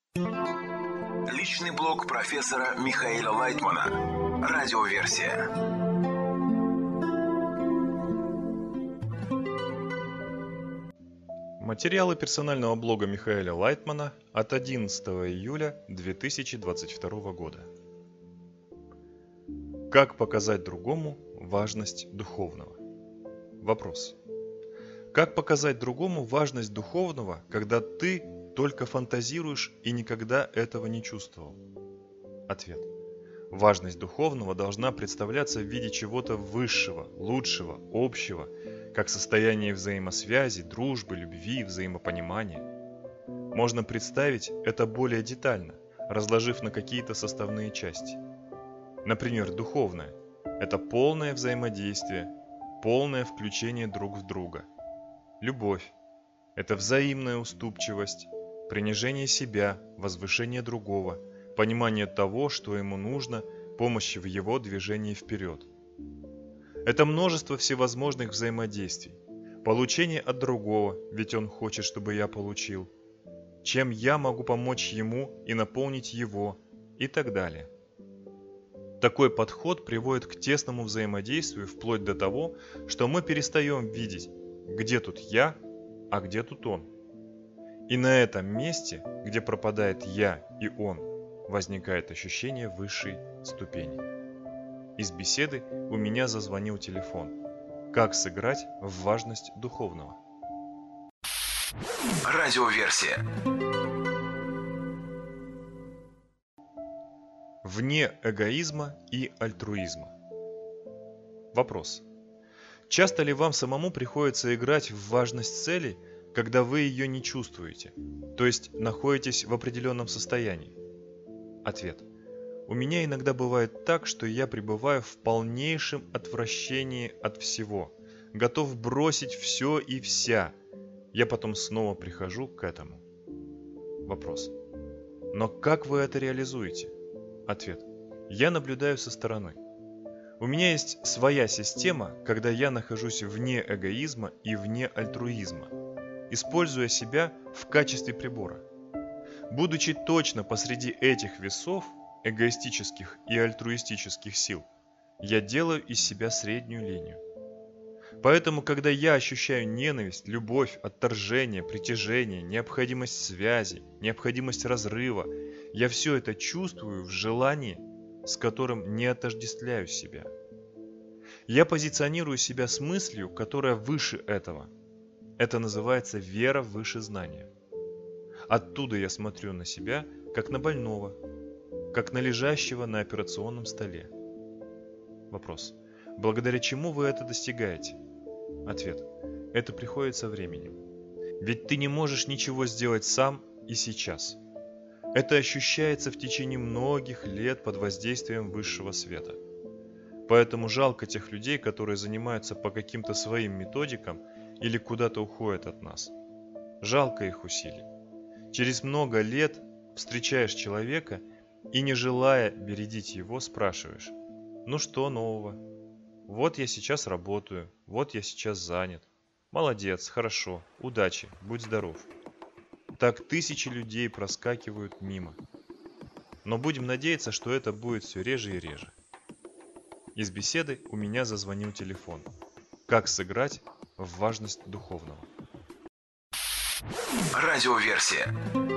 Личный блог профессора Михаила Лайтмана. Радиоверсия. Материалы персонального блога Михаила Лайтмана от 11 июля 2022 года. Как показать другому важность духовного? Вопрос. Как показать другому важность духовного, когда ты только фантазируешь и никогда этого не чувствовал? Ответ. Важность духовного должна представляться в виде чего-то высшего, лучшего, общего, как состояние взаимосвязи, дружбы, любви, взаимопонимания. Можно представить это более детально, разложив на какие-то составные части. Например, духовное – это полное взаимодействие, полное включение друг в друга. Любовь – это взаимная уступчивость, принижение себя, возвышение другого, понимание того, что ему нужно, помощь в его движении вперед. Это множество всевозможных взаимодействий. Получение от другого, ведь он хочет, чтобы я получил. Чем я могу помочь ему и наполнить его, и так далее. Такой подход приводит к тесному взаимодействию вплоть до того, что мы перестаем видеть, где тут я, а где тут он. И на этом месте, где пропадает я и он, возникает ощущение высшей ступени. Из беседы у меня зазвонил телефон. Как сыграть в важность духовного? Радиоверсия. Вне эгоизма и альтруизма. Вопрос. Часто ли вам самому приходится играть в важность цели, когда вы ее не чувствуете, то есть находитесь в определенном состоянии? Ответ. У меня иногда бывает так, что я пребываю в полнейшем отвращении от всего, готов бросить все и вся. Я потом снова прихожу к этому. Вопрос. Но как вы это реализуете? Ответ. Я наблюдаю со стороны. У меня есть своя система, когда я нахожусь вне эгоизма и вне альтруизма, используя себя в качестве прибора. Будучи точно посреди этих весов, эгоистических и альтруистических сил, я делаю из себя среднюю линию. Поэтому, когда я ощущаю ненависть, любовь, отторжение, притяжение, необходимость связи, необходимость разрыва, я все это чувствую в желании, с которым не отождествляю себя. Я позиционирую себя с мыслью, которая выше этого. Это называется вера выше знания. Оттуда я смотрю на себя, как на больного, как на лежащего на операционном столе. Вопрос. Благодаря чему вы это достигаете? Ответ. Это приходит со временем. Ведь ты не можешь ничего сделать сам и сейчас. Это ощущается в течение многих лет под воздействием высшего света. Поэтому жалко тех людей, которые занимаются по каким-то своим методикам или куда-то уходят от нас. Жалко их усилий. Через много лет встречаешь человека и, не желая бередить его, спрашиваешь: ну что нового? Вот я сейчас работаю, вот я сейчас занят. Молодец, хорошо, удачи, будь здоров. Так тысячи людей проскакивают мимо. Но будем надеяться, что это будет все реже и реже. Из беседы у меня зазвонил телефон. Как сыграть в важность духовного? Радиоверсия.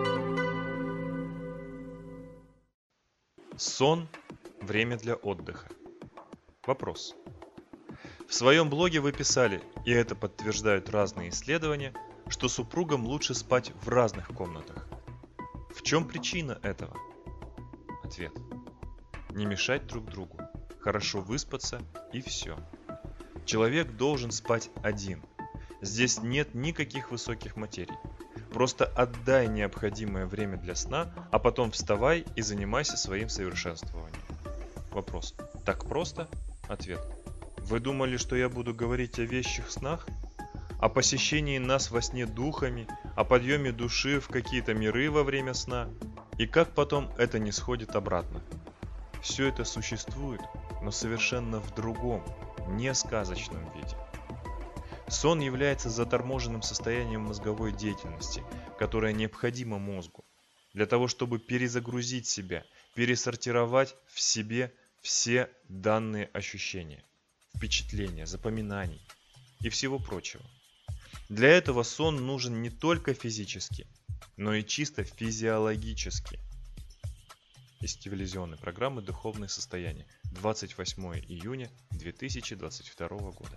Сон – время для отдыха. Вопрос. В своем блоге вы писали, и это подтверждают разные исследования, что супругам лучше спать в разных комнатах. В чем причина этого? Ответ. Не мешать друг другу, хорошо выспаться и все. Человек должен спать один. Здесь нет никаких высоких материй. Просто отдай необходимое время для сна, а потом вставай и занимайся своим совершенствованием. Вопрос. Так просто? Ответ. Вы думали, что я буду говорить о вещих снах? О посещении нас во сне духами, о подъеме души в какие-то миры во время сна? И как потом это не сходит обратно? Все это существует, но совершенно в другом, не сказочном виде. Сон является заторможенным состоянием мозговой деятельности, которое необходимо мозгу. для того, чтобы перезагрузить себя, пересортировать в себе все данные ощущения, впечатления, запоминаний и всего прочего. Для этого сон нужен не только физически, но и чисто физиологически. Из телевизионной программы «Духовное состояние», 28 июня 2022 года.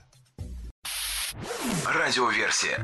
Радиоверсия.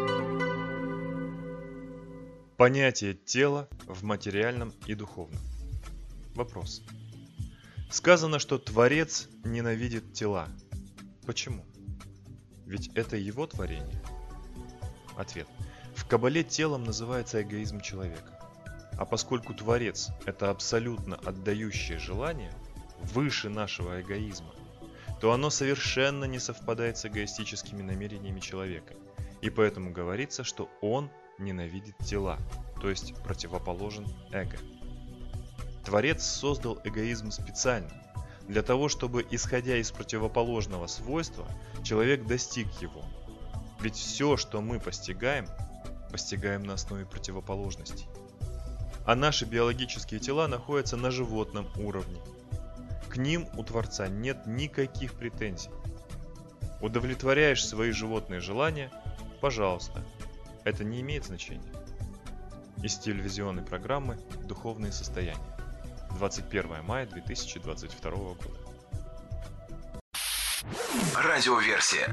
Понятие тела в материальном и духовном. Вопрос. Сказано, что Творец ненавидит тела. Почему? Ведь это его творение. Ответ. В Кабале телом называется эгоизм человека. А поскольку Творец – это абсолютно отдающее желание, выше нашего эгоизма, то оно совершенно не совпадает с эгоистическими намерениями человека. И поэтому говорится, что он ненавидит тела, то есть противоположен эго. Творец создал эгоизм специально, для того, чтобы, исходя из противоположного свойства, человек достиг его. Ведь все, что мы постигаем на основе противоположностей. А наши биологические тела находятся на животном уровне. К ним у Творца нет никаких претензий. Удовлетворяешь свои животные желания – пожалуйста, это не имеет значения. Из телевизионной программы «Духовные состояния», 21 мая 2022 года. Радиоверсия.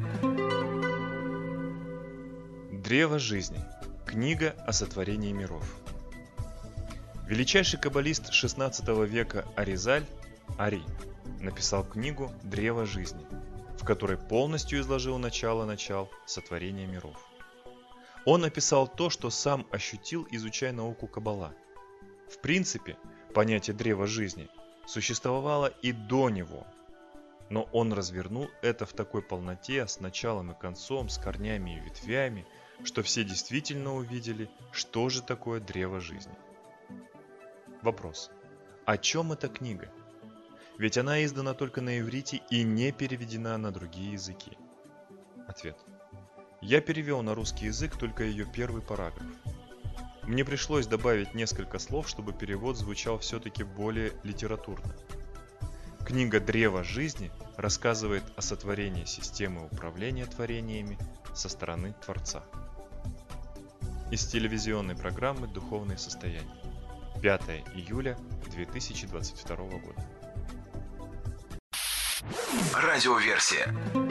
Древо жизни. Книга о сотворении миров. Величайший каббалист XVI века Аризаль, Ари, написал книгу «Древо жизни», в которой полностью изложил начал сотворения миров. Он описал то, что сам ощутил, изучая науку Каббала. В принципе, понятие древа жизни существовало и до него, но он развернул это в такой полноте, с началом и концом, с корнями и ветвями, что все действительно увидели, что же такое древо жизни. Вопрос. О чем эта книга? Ведь она издана только на иврите и не переведена на другие языки. Ответ. Я перевел на русский язык только ее первый параграф. Мне пришлось добавить несколько слов, чтобы перевод звучал все-таки более литературно. Книга «Древо жизни» рассказывает о сотворении системы управления творениями со стороны Творца. Из телевизионной программы «Духовное состояние», 5 июля 2022 года. Радиоверсия.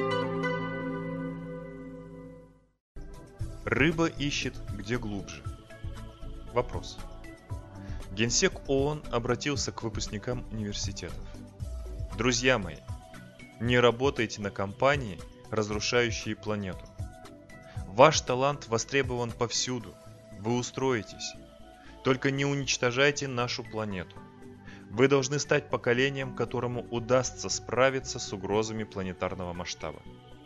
Рыба ищет где глубже. Вопрос. Генсек ООН обратился к выпускникам университетов. Друзья мои, не работайте на компании, разрушающие планету. Ваш талант востребован повсюду. Вы устроитесь. Только не уничтожайте нашу планету. Вы должны стать поколением, которому удастся справиться с угрозами планетарного масштаба.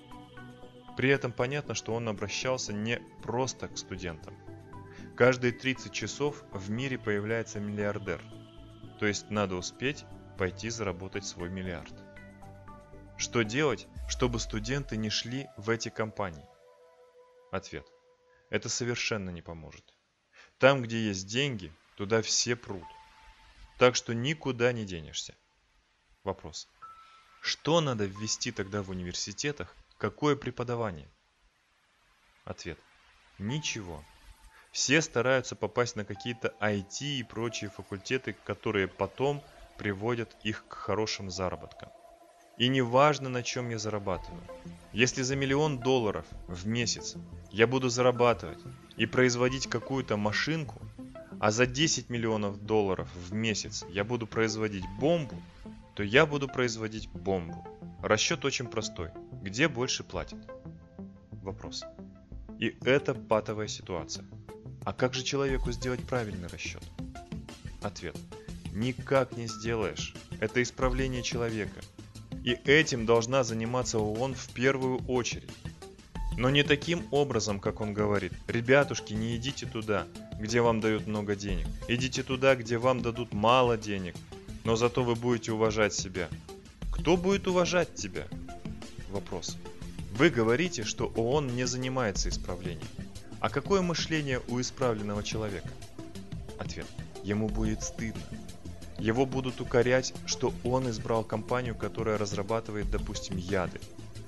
При этом понятно, что он обращался не просто к студентам. Каждые 30 часов в мире появляется миллиардер. То есть надо успеть пойти заработать свой миллиард. Что делать, чтобы студенты не шли в эти компании? Ответ. Это совершенно не поможет. Там, где есть деньги, туда все прут. Так что никуда не денешься. Вопрос. Что надо ввести тогда в университетах? Какое преподавание? Ответ. Ничего. Все стараются попасть на какие-то IT и прочие факультеты, которые потом приводят их к хорошим заработкам. И не важно, на чем я зарабатываю. Если за $1 миллион в месяц я буду зарабатывать и производить какую-то машинку, а за $10 миллионов в месяц я буду производить бомбу, то я буду производить бомбу. Расчет очень простой. Где больше платят? Вопрос. И это патовая ситуация. А как же человеку сделать правильный расчет? Ответ. Никак не сделаешь. Это исправление человека. И этим должна заниматься ООН в первую очередь. Но не таким образом, как он говорит. Ребятушки, не идите туда, где вам дают много денег. Идите туда, где вам дадут мало денег. Но зато вы будете уважать себя. Кто будет уважать тебя? Вопрос. Вы говорите, что ООН не занимается исправлением. А какое мышление у исправленного человека? Ответ. ему будет стыдно. Его будут укорять, что он избрал компанию, которая разрабатывает, допустим, яды.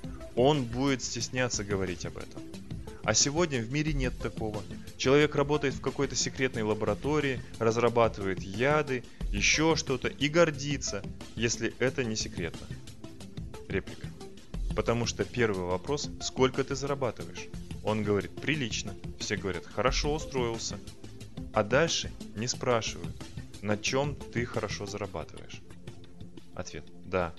Он будет стесняться говорить об этом. А сегодня в мире нет такого. Человек работает в какой-то секретной лаборатории, разрабатывает яды, еще что-то и гордится, если это не секретно. Реплика. Потому что первый вопрос – сколько ты зарабатываешь? Он говорит – прилично. Все говорят – хорошо устроился. А дальше не спрашивают, на чем ты хорошо зарабатываешь. Ответ – да.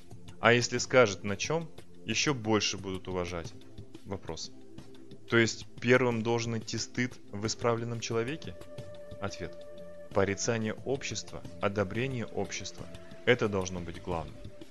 А если скажет на чем, еще больше будут уважать. Вопрос. То есть первым должен идти стыд в исправленном человеке? Ответ. Порицание общества, одобрение общества – это должно быть главным.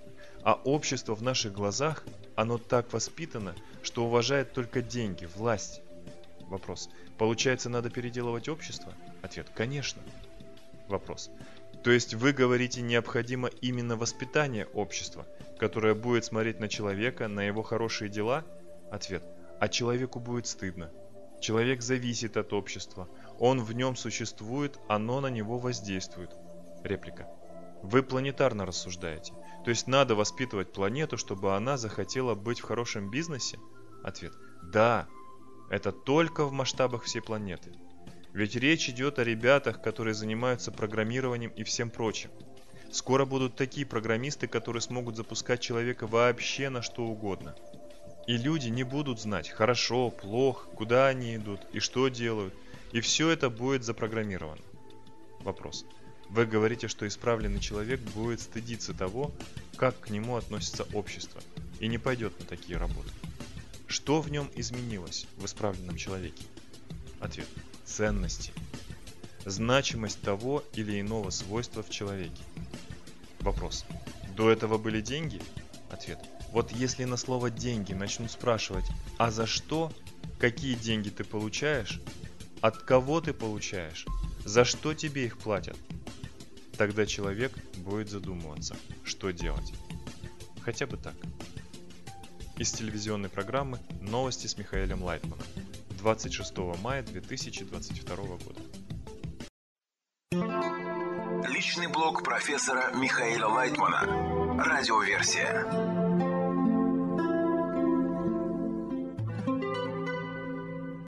А общество в наших глазах, оно так воспитано, что уважает только деньги, власть. Вопрос. Получается, надо переделывать общество? Ответ. Конечно. Вопрос. То есть вы говорите, необходимо именно воспитание общества, которое будет смотреть на человека, на его хорошие дела? Ответ. А человеку будет стыдно. Человек зависит от общества. Он в нем существует, оно на него воздействует. Реплика. Вы планетарно рассуждаете. То есть надо воспитывать планету, чтобы она захотела быть в хорошем бизнесе? Ответ. Да. Это только в масштабах всей планеты. Ведь речь идет о ребятах, которые занимаются программированием и всем прочим. Скоро будут такие программисты, которые смогут запускать человека вообще на что угодно. И люди не будут знать, хорошо, плохо, куда они идут и что делают. И все это будет запрограммировано. Вопрос. Вы говорите, что исправленный человек будет стыдиться того, как к нему относится общество, и не пойдет на такие работы. Что в нем изменилось в исправленном человеке? Ответ. Ценности. Значимость того или иного свойства в человеке. Вопрос. До этого были деньги? Ответ. Вот если на слово «деньги» начнут спрашивать, а за что, какие деньги ты получаешь, от кого ты получаешь, за что тебе их платят, тогда человек будет задумываться, что делать. Хотя бы так. Из телевизионной программы «Новости с Михаэлем Лайтманом» 26 мая 2022 года. Личный блог профессора Михаэля Лайтмана. Радиоверсия.